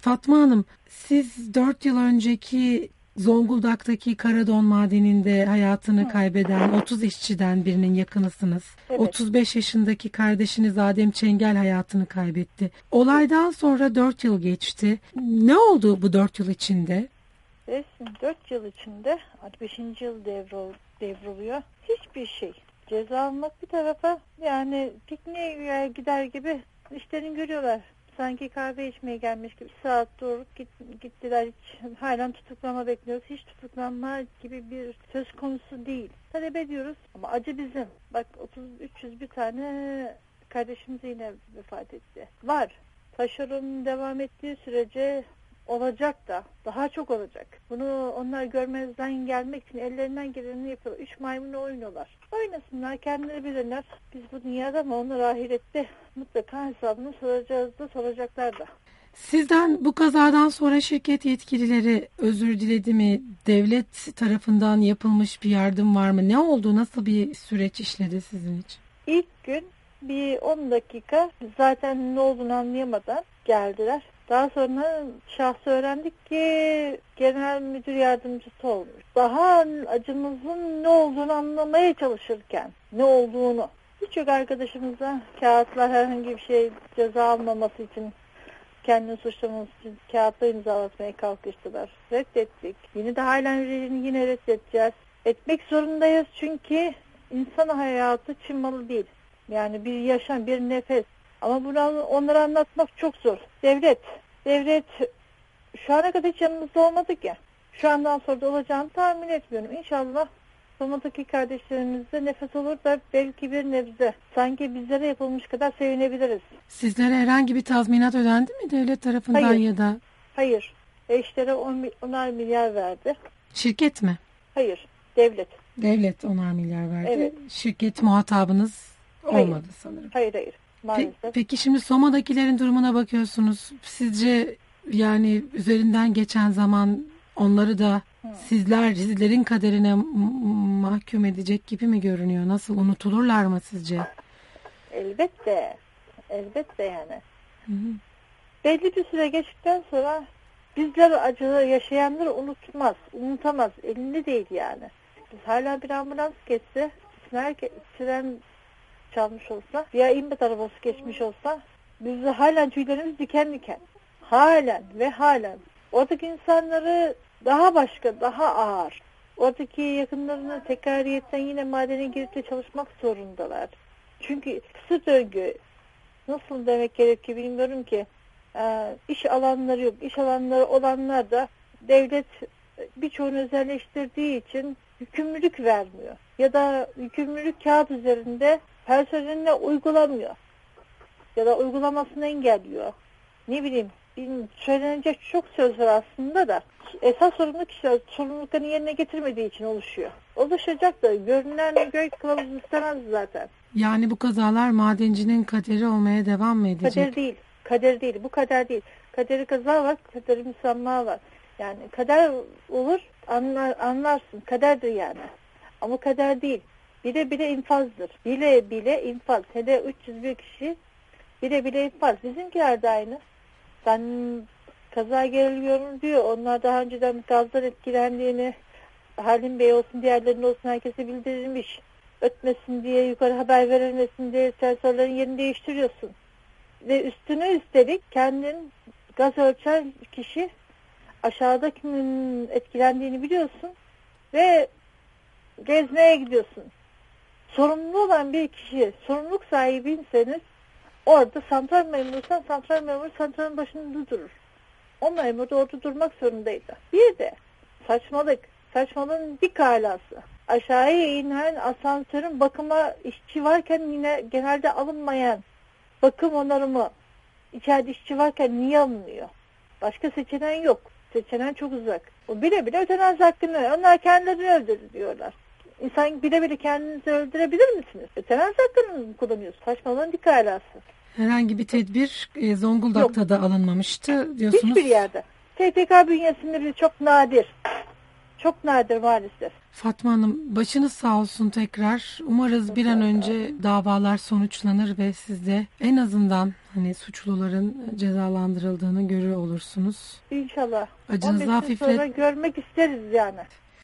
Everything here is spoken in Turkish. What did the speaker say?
Fatma Hanım, siz 4 yıl önceki Zonguldak'taki Karadon Madeni'nde hayatını kaybeden 30 işçiden birinin yakınısınız. Evet. 35 yaşındaki kardeşiniz Adem Çengel hayatını kaybetti. Olaydan sonra 4 yıl geçti. Ne oldu bu 4 yıl içinde? 4 yıl içinde 5. yıl devroluyor. Hiçbir şey. Ceza almak bir tarafa, yani pikniğe gider gibi işlerini görüyorlar. Sanki kahve içmeye gelmiş gibi saat doğru gittiler. Halen tutuklama bekliyoruz. Hiç tutuklanma gibi bir söz konusu değil. Talep ediyoruz ama acı bizim. Bak 300 bir tane kardeşimiz yine vefat etti. Var. Taşeronun devam ettiği sürece olacak da daha çok olacak. Bunu onlar görmezden gelmek için ellerinden geleni yapıyorlar. 3 maymunu oynuyorlar. Oynasınlar, kendileri bilirler. Biz bu dünyada ama onlar ahirette mutlaka hesabını soracaklar da. Sizden bu kazadan sonra şirket yetkilileri özür diledi mi? Devlet tarafından yapılmış bir yardım var mı? Ne oldu? Nasıl bir süreç işledi sizin için? İlk gün bir 10 dakika zaten ne olduğunu anlayamadan geldiler. Daha sonra şahsı öğrendik ki genel müdür yardımcısı olmuş. Daha acımızın ne olduğunu anlamaya çalışırken ne olduğunu. Birçok arkadaşımıza kağıtlar, herhangi bir şey ceza almaması için, kendini suçlaması için kağıtlar imzalatmaya kalkıştılar. Reddettik. Yine de halen yine reddedeceğiz. Etmek zorundayız çünkü insan hayatı Çin malı değil. Yani bir yaşam, bir nefes. Ama bunu onlara anlatmak çok zor. Devlet şu ana kadar hiç yanımızda olmadı ki. Şu andan sonra da olacağını tahmin etmiyorum. İnşallah Soma'daki kardeşlerimizde nefes olur da belki bir nebze sanki bizlere yapılmış kadar sevinebiliriz. Sizlere herhangi bir tazminat ödendi mi devlet tarafından? Hayır. Ya da? Hayır. Eşlere 10'ar milyar verdi. Şirket mi? Hayır. Devlet. Devlet 10'ar milyar verdi. Evet. Şirket muhatabınız olmadı sanırım. Hayır. Maalesef. Peki şimdi Soma'dakilerin durumuna bakıyorsunuz. Sizce yani üzerinden geçen zaman onları da sizlerin kaderine mahkum edecek gibi mi görünüyor? Nasıl, unutulurlar mı sizce? Elbette yani. Hı. Belli bir süre geçtikten sonra bizler acılı yaşayanları unutamaz. Elinde değil yani. Biz hala bir ambulans geçse, siren çalmış olsa, ya imdat arabası geçmiş olsa, biz de halen tüylerimiz diken diken. Halen. Oradaki insanları daha başka, daha ağır. Oradaki yakınlarına tekrariyetten yine madene girip de çalışmak zorundalar. Çünkü kısır döngü, nasıl demek gerekir bilmiyorum ki, iş alanları yok. İş alanları olanlar da devlet birçoğunu özelleştirdiği için yükümlülük vermiyor. Ya da yükümlülük kağıt üzerinde personeline uygulamıyor. Ya da uygulamasını engelliyor. Ne bileyim, söylenecek çok söz var aslında da esas sorumluluk kişiler sorumluluklarını yerine getirmediği için oluşuyor. Oluşacak da görünen göy kılavuzu istemez zaten. Yani bu kazalar madencinin kaderi olmaya devam mı edecek? Kader değil. Bu kader değil. Kaderi kaza var, kaderi müsamma var. Yani kader olur, anlarsın. Kaderdir yani. Ama kader değil. Bile infazdır. Bile infaz. Hele 301 kişi bile infaz. Bizimkiler de aynı. Ben kaza geriliyorum diyor. Onlar daha önceden gazdan etkilendiğini, Halim Bey olsun, diğerlerinin olsun herkese bildirilmiş. Ötmesin diye, yukarı haber verilmesin diye sensörlerin yerini değiştiriyorsun. Ve üstelik kendin gaz ölçen kişi aşağıda kimin etkilendiğini biliyorsun ve gezmeye gidiyorsun. Sorumlu olan bir kişi, sorumluluk sahibiyseniz orada santral memursan santral memuru santralın başında durur. O memur da orada durmak zorundaydı. Bir de saçmalığın dik alası. Aşağıya inen asansörün bakıma işçi varken yine genelde alınmayan bakım onarımı içeride işçi varken niye alınıyor? Başka seçeneğin yok. Seçeneğin çok uzak. O bile ötenazi hakkını, onlar kendilerini öldürür diyorlar. İnsan bile kendinizi öldürebilir misiniz? Ötenazi hakkını mı kullanıyorsunuz? Saçmalığın dik alası. Herhangi bir tedbir Zonguldak'ta da alınmamıştı diyorsunuz. Hiçbir yerde. STK bünyesinde bir çok nadir. çok nadir maalesef. Fatma Hanım, başınız sağ olsun tekrar. Umarız bir an önce davalar sonuçlanır ve siz de en azından hani suçluların cezalandırıldığını görür olursunuz. İnşallah. Acınızı 15 yıl sonra görmek isteriz yani.